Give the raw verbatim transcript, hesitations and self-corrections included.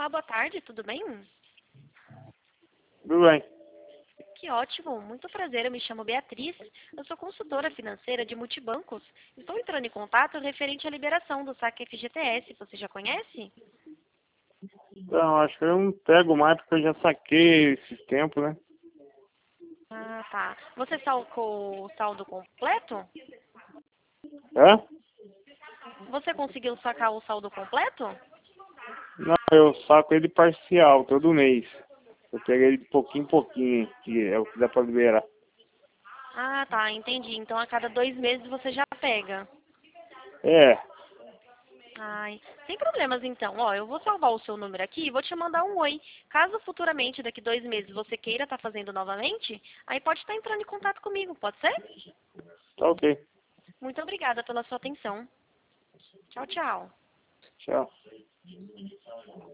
Olá, boa tarde, tudo bem? Tudo bem. Que ótimo, muito prazer, eu me chamo Beatriz, eu sou consultora financeira de multibancos. Estou entrando em contato referente à liberação do saque F G T S, você já conhece? Então, acho que eu não pego mais porque eu já saquei esse tempo, né? Ah, tá. Você salcou o saldo completo? É? Você conseguiu sacar o saldo completo? Não, eu saco ele parcial, todo mês. Eu pego ele de pouquinho em pouquinho, que é o que dá pra liberar. Ah, tá, entendi. Então a cada dois meses você já pega. É, Ai, sem problemas então. Ó, eu vou salvar o seu número aqui e vou te mandar um oi. Caso futuramente, daqui dois meses, você queira estar fazendo novamente, aí pode estar entrando em contato comigo, pode ser? tá ok. Muito obrigada pela sua atenção. Tchau, tchau. Tchau.